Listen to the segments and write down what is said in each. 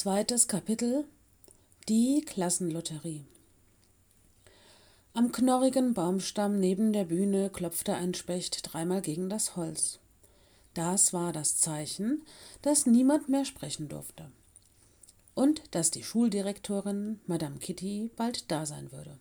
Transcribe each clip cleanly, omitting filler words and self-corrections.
Zweites Kapitel: Die Klassenlotterie. Am knorrigen Baumstamm neben der Bühne klopfte ein Specht dreimal gegen das Holz. Das war das Zeichen, dass niemand mehr sprechen durfte und dass die Schuldirektorin, Madame Kitty, bald da sein würde.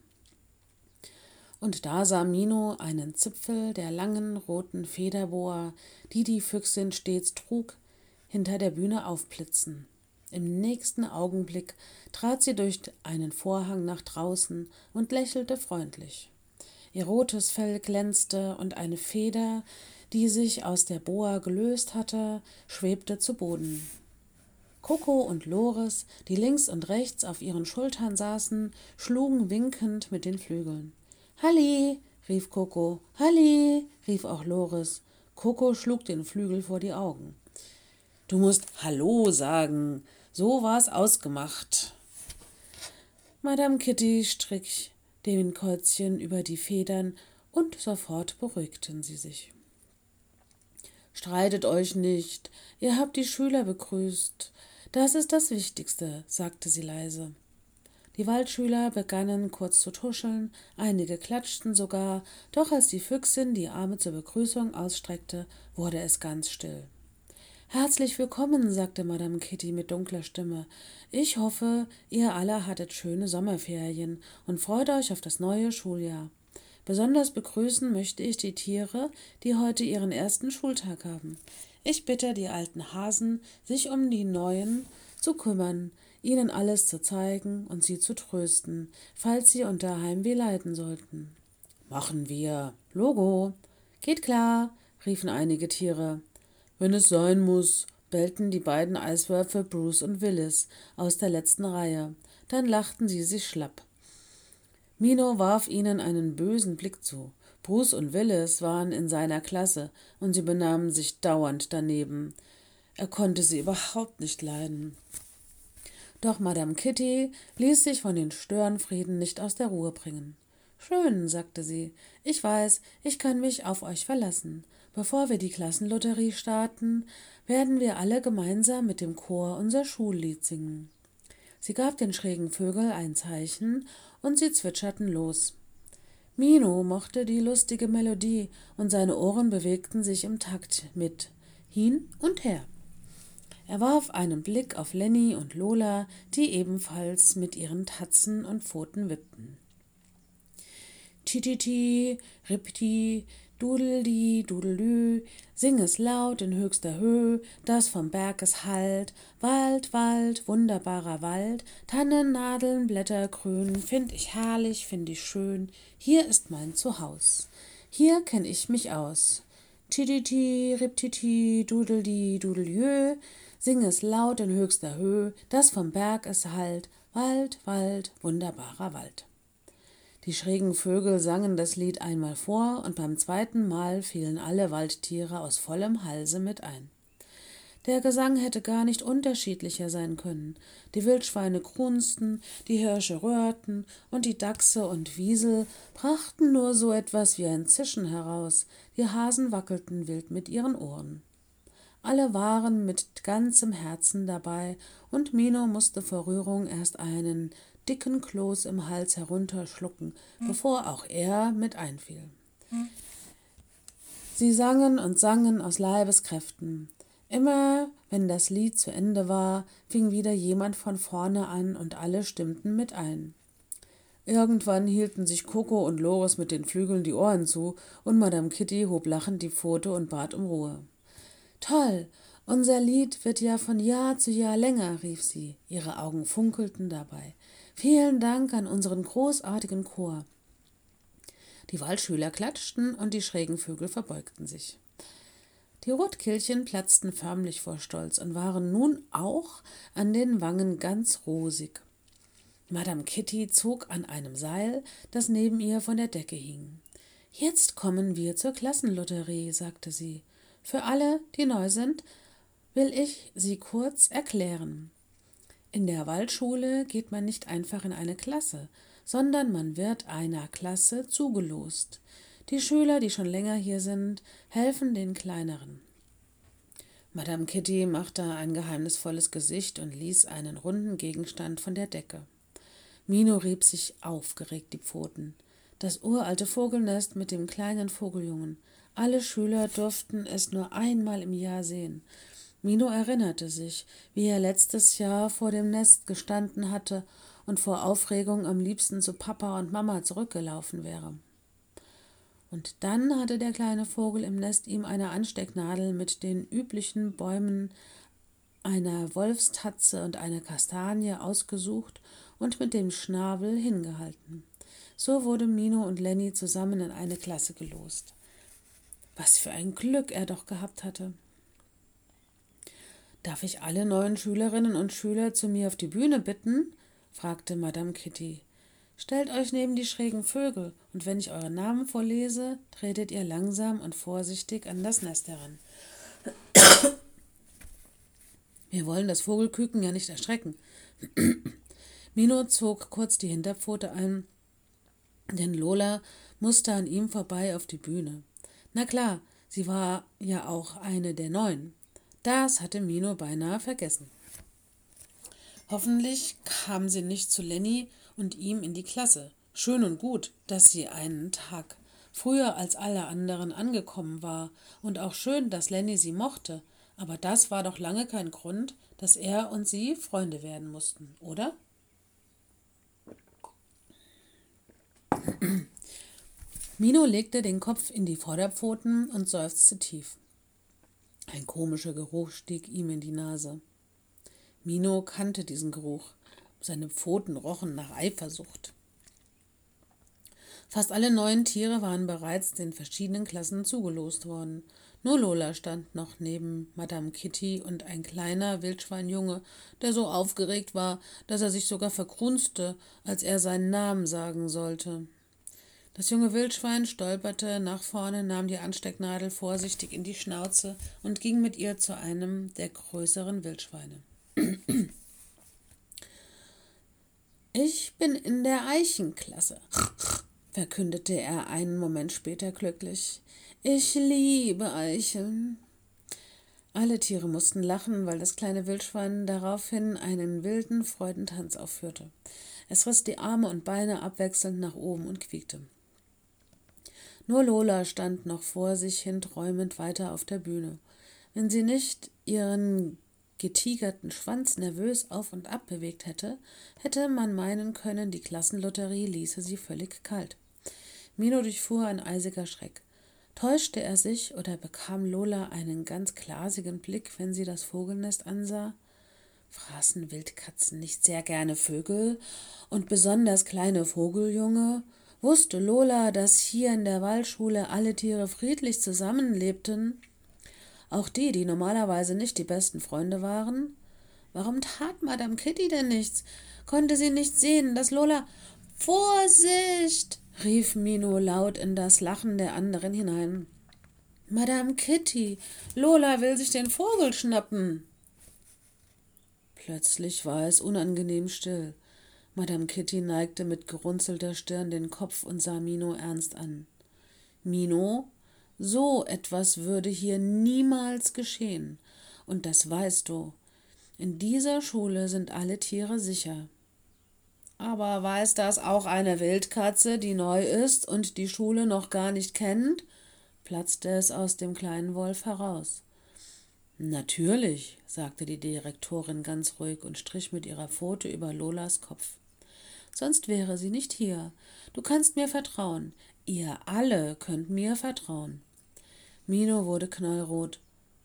Und da sah Mino einen Zipfel der langen roten Federboa, die die Füchsin stets trug, hinter der Bühne aufblitzen. Im nächsten Augenblick trat sie durch einen Vorhang nach draußen und lächelte freundlich. Ihr rotes Fell glänzte und eine Feder, die sich aus der Boa gelöst hatte, schwebte zu Boden. Coco und Loris, die links und rechts auf ihren Schultern saßen, schlugen winkend mit den Flügeln. »Halli«, rief Coco. »Halli«, rief auch Loris. Coco schlug den Flügel vor die Augen. »Du musst Hallo sagen, so war's ausgemacht.« Madame Kitty strich den Käuzchen über die Federn und sofort beruhigten sie sich. »Streitet euch nicht, ihr habt die Schüler begrüßt. Das ist das Wichtigste«, sagte sie leise. Die Waldschüler begannen kurz zu tuscheln, einige klatschten sogar, doch als die Füchsin die Arme zur Begrüßung ausstreckte, wurde es ganz still. »Herzlich willkommen«, sagte Madame Kitty mit dunkler Stimme. »Ich hoffe, ihr alle hattet schöne Sommerferien und freut euch auf das neue Schuljahr. Besonders begrüßen möchte ich die Tiere, die heute ihren ersten Schultag haben. Ich bitte die alten Hasen, sich um die Neuen zu kümmern, ihnen alles zu zeigen und sie zu trösten, falls sie unter Heimweh leiden sollten.« »Machen wir. Logo. Geht klar«, riefen einige Tiere. »Wenn es sein muss«, bellten die beiden Eiswölfe Bruce und Willis aus der letzten Reihe. Dann lachten sie sich schlapp. Mino warf ihnen einen bösen Blick zu. Bruce und Willis waren in seiner Klasse und sie benahmen sich dauernd daneben. Er konnte sie überhaupt nicht leiden. Doch Madame Kitty ließ sich von den Störenfrieden nicht aus der Ruhe bringen. »Schön«, sagte sie, »ich weiß, ich kann mich auf euch verlassen. Bevor wir die Klassenlotterie starten, werden wir alle gemeinsam mit dem Chor unser Schullied singen.« Sie gab den schrägen Vögeln ein Zeichen und sie zwitscherten los. Mino mochte die lustige Melodie und seine Ohren bewegten sich im Takt mit, hin und her. Er warf einen Blick auf Lenny und Lola, die ebenfalls mit ihren Tatzen und Pfoten wippten. Tititi, Ripti, Dudeldi, Dudelü, sing es laut in höchster Höhe, dass vom Berg es hallt. Wald, Wald, wunderbarer Wald, Tannen, Nadeln, Blätter grün, find ich herrlich, find ich schön, hier ist mein Zuhaus, hier kenn ich mich aus. Tititi, Riptiti, Dudeldi, Dudeljö, sing es laut in höchster Höhe, dass vom Berg es hallt. Wald, Wald, wunderbarer Wald. Die schrägen Vögel sangen das Lied einmal vor, und beim zweiten Mal fielen alle Waldtiere aus vollem Halse mit ein. Der Gesang hätte gar nicht unterschiedlicher sein können. Die Wildschweine grunzten, die Hirsche röhrten, und die Dachse und Wiesel brachten nur so etwas wie ein Zischen heraus, die Hasen wackelten wild mit ihren Ohren. Alle waren mit ganzem Herzen dabei, und Mino musste vor Rührung erst einen dicken Kloß im Hals herunterschlucken, bevor auch er mit einfiel. Sie sangen und sangen aus Leibeskräften. Immer, wenn das Lied zu Ende war, fing wieder jemand von vorne an und alle stimmten mit ein. Irgendwann hielten sich Coco und Loris mit den Flügeln die Ohren zu und Madame Kitty hob lachend die Pfote und bat um Ruhe. »Toll, unser Lied wird ja von Jahr zu Jahr länger«, rief sie. Ihre Augen funkelten dabei. »Vielen Dank an unseren großartigen Chor.« Die Waldschüler klatschten und die schrägen Vögel verbeugten sich. Die Rotkehlchen platzten förmlich vor Stolz und waren nun auch an den Wangen ganz rosig. Madame Kitty zog an einem Seil, das neben ihr von der Decke hing. »Jetzt kommen wir zur Klassenlotterie«, sagte sie. »Für alle, die neu sind, will ich sie kurz erklären. In der Waldschule geht man nicht einfach in eine Klasse, sondern man wird einer Klasse zugelost. Die Schüler, die schon länger hier sind, helfen den kleineren. Madame Kitty machte ein geheimnisvolles Gesicht und ließ einen runden Gegenstand von der Decke. Mino rieb sich aufgeregt die Pfoten. Das uralte Vogelnest mit dem kleinen Vogeljungen. Alle Schüler durften es nur einmal im Jahr sehen. Mino erinnerte sich, wie er letztes Jahr vor dem Nest gestanden hatte und vor Aufregung am liebsten zu Papa und Mama zurückgelaufen wäre. Und dann hatte der kleine Vogel im Nest ihm eine Anstecknadel mit den üblichen Bäumen, einer Wolfstatze und einer Kastanie ausgesucht und mit dem Schnabel hingehalten. So wurde Mino und Lenny zusammen in eine Klasse gelost. Was für ein Glück er doch gehabt hatte. »Darf ich alle neuen Schülerinnen und Schüler zu mir auf die Bühne bitten?« fragte Madame Kitty. »Stellt euch neben die schrägen Vögel, und wenn ich euren Namen vorlese, tretet ihr langsam und vorsichtig an das Nest heran. Wir wollen das Vogelküken ja nicht erschrecken.« Mino zog kurz die Hinterpfote ein, denn Lola musste an ihm vorbei auf die Bühne. Na klar, sie war ja auch eine der Neuen. Das hatte Mino beinahe vergessen. Hoffentlich kam sie nicht zu Lenny und ihm in die Klasse. Schön und gut, dass sie einen Tag früher als alle anderen angekommen war, und auch schön, dass Lenny sie mochte, aber das war doch lange kein Grund, dass er und sie Freunde werden mussten, oder? Mino legte den Kopf in die Vorderpfoten und seufzte tief. Ein komischer Geruch stieg ihm in die Nase. Mino kannte diesen Geruch. Seine Pfoten rochen nach Eifersucht. Fast alle neuen Tiere waren bereits den verschiedenen Klassen zugelost worden. Nur Lola stand noch neben Madame Kitty und ein kleiner Wildschweinjunge, der so aufgeregt war, dass er sich sogar vergrunzte, als er seinen Namen sagen sollte. Das junge Wildschwein stolperte nach vorne, nahm die Anstecknadel vorsichtig in die Schnauze und ging mit ihr zu einem der größeren Wildschweine. »Ich bin in der Eichenklasse«, verkündete er einen Moment später glücklich. »Ich liebe Eicheln.« Alle Tiere mussten lachen, weil das kleine Wildschwein daraufhin einen wilden Freudentanz aufführte. Es riss die Arme und Beine abwechselnd nach oben und quiekte. Nur Lola stand noch vor sich hin träumend weiter auf der Bühne. Wenn sie nicht ihren getigerten Schwanz nervös auf und ab bewegt hätte, hätte man meinen können, die Klassenlotterie ließe sie völlig kalt. Mino durchfuhr ein eisiger Schreck. Täuschte er sich oder bekam Lola einen ganz glasigen Blick, wenn sie das Vogelnest ansah? Fraßen Wildkatzen nicht sehr gerne Vögel und besonders kleine Vogeljunge? Wusste Lola, dass hier in der Waldschule alle Tiere friedlich zusammenlebten? Auch die, die normalerweise nicht die besten Freunde waren? Warum tat Madame Kitty denn nichts? Konnte sie nicht sehen, dass Lola... »Vorsicht!« rief Mino laut in das Lachen der anderen hinein. »Madame Kitty, Lola will sich den Vogel schnappen!« Plötzlich war es unangenehm still. Madame Kitty neigte mit gerunzelter Stirn den Kopf und sah Mino ernst an. »Mino, so etwas würde hier niemals geschehen. Und das weißt du. In dieser Schule sind alle Tiere sicher.« »Aber weiß das auch eine Wildkatze, die neu ist und die Schule noch gar nicht kennt?« platzte es aus dem kleinen Wolf heraus. »Natürlich«, sagte die Direktorin ganz ruhig und strich mit ihrer Pfote über Lolas Kopf. »Sonst wäre sie nicht hier. Du kannst mir vertrauen. Ihr alle könnt mir vertrauen.« Mino wurde knallrot.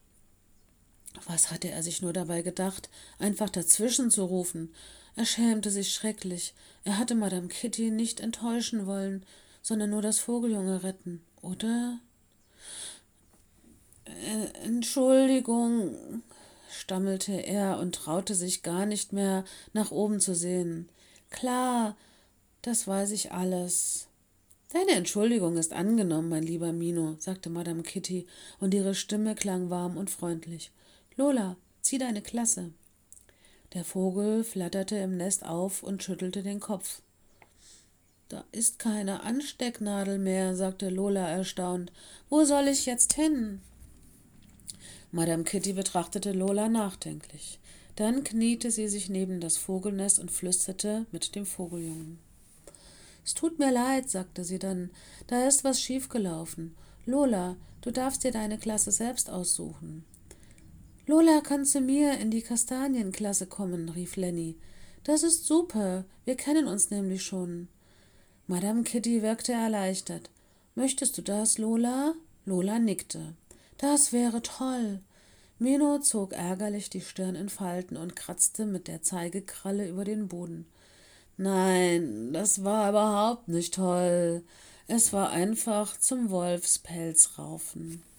Was hatte er sich nur dabei gedacht, einfach dazwischen zu rufen? Er schämte sich schrecklich. Er hatte Madame Kitty nicht enttäuschen wollen, sondern nur das Vogeljunge retten, oder? »Entschuldigung«, stammelte er und traute sich gar nicht mehr, nach oben zu sehen. »Klar, das weiß ich alles.« »Deine Entschuldigung ist angenommen, mein lieber Mino«, sagte Madame Kitty, und ihre Stimme klang warm und freundlich. »Lola, zieh deine Klasse.« Der Vogel flatterte im Nest auf und schüttelte den Kopf. »Da ist keine Anstecknadel mehr«, sagte Lola erstaunt. »Wo soll ich jetzt hin?« Madame Kitty betrachtete Lola nachdenklich. Dann kniete sie sich neben das Vogelnest und flüsterte mit dem Vogeljungen. »Es tut mir leid«, sagte sie dann, »da ist was schiefgelaufen. Lola, du darfst dir deine Klasse selbst aussuchen.« »Lola kann zu mir in die Kastanienklasse kommen«, rief Lenny. »Das ist super, wir kennen uns nämlich schon.« Madame Kitty wirkte erleichtert. »Möchtest du das, Lola?« Lola nickte. »Das wäre toll.« Mino zog ärgerlich die Stirn in Falten und kratzte mit der Zeigekralle über den Boden. »Nein, das war überhaupt nicht toll. Es war einfach zum Wolfspelz raufen.«